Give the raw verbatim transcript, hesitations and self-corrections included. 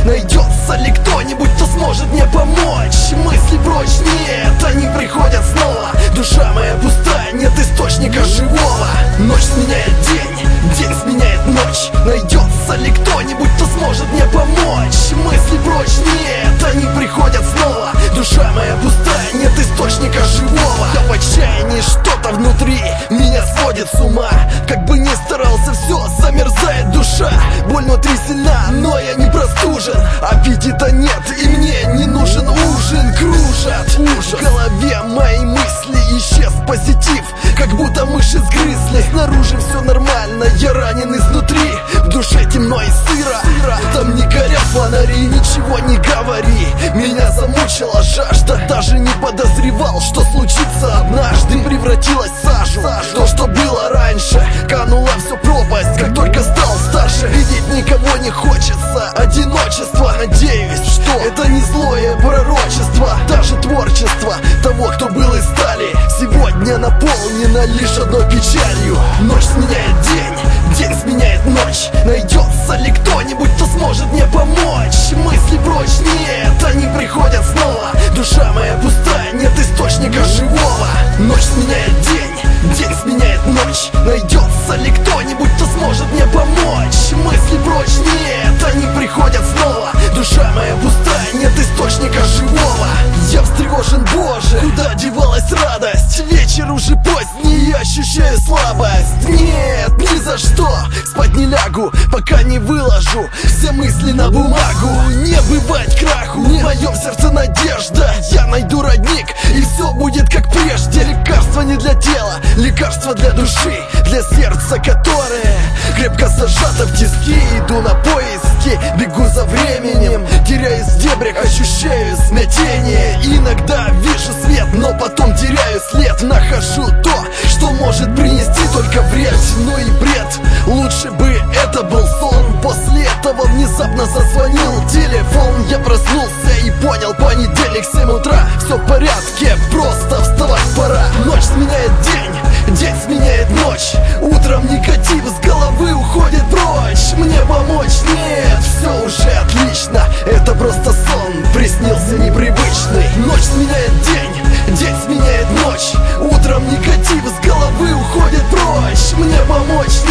Найдется ли кто-нибудь, кто сможет мне помочь? Мысли прочь, нет, они приходят снова. Душа моя пустая, нет источника живого. Ночь сменяет день, день сменяет ночь. Найдется ли кто-нибудь, кто сможет мне помочь? Мысли прочь, нет, они приходят снова. Душа моя пустая, нет источника живого. Да в отчаянии что-то внутри меня сводит с ума. Как бы ни старался, все замерзает душа. Боль внутри сильна, но я не простужен. Аппетита нет, и мне не нужен ужин. Кружат ужас в голове мои мысли, исчез позитив, как будто мыши сгрызли. Снаружи все нормально, я ранен изнутри. В душе темно и сыро, там не горят фонари. Ничего не говори, меня замучила жажда. Даже не подозревал, что случится однажды. Превратилась в сажу, то, что было раньше, кануло все в пропасть, как только стал старше. Видеть никого не хочется, одиночество. Надеюсь, что это не злое пророчество. Даже творчество того, кто был из стали, сегодня наполнено лишь одной печалью. Ночь сменяет день, день сменяет ночь. Найдется ли кто-нибудь, кто сможет мне помочь? Мысли прочь, нет, они приходят снова. Душа моя пустая, нет источника живого. Ночь сменяет день, день сменяет ночь. Найдется ли кто-нибудь, кто сможет мне помочь? Мысли прочь, нет, они приходят снова. Душа моя пустая, нет источника живого. Я встревожен, боже, куда девалась радость? Вечер уже поздний, я ощущаю слабость. Нет, ни за что спать не лягу, пока не выложу все мысли на бумагу. Не бывать краху, в моем сердце надежда. Я найду родник, и все будет как прежде. Лекарство не для тела, лекарство для души, для сердца, которое крепко зажато в тиски. Иду на поиски, бегу за временем, теряюсь в дебрях, ощущаю смятение. Иногда вижу свет, но потом теряю след. Нахожу то, что может принести только вред. Ну и бред, лучше бы это был сон. После этого внезапно зазвонил телефон. Я проснулся и понял, понедельник, семь утра. Все в порядке, просто вставать пора. Ночь сменяет день, день сменяет ночь. Утром негатив с головы уходит прочь. Мне помочь? Нет, все уже отлично. Это просто сон, приснился непривычный. Ночь сменяет день, день сменяет ночь. Утром негатив с головы уходит прочь. Мне помочь?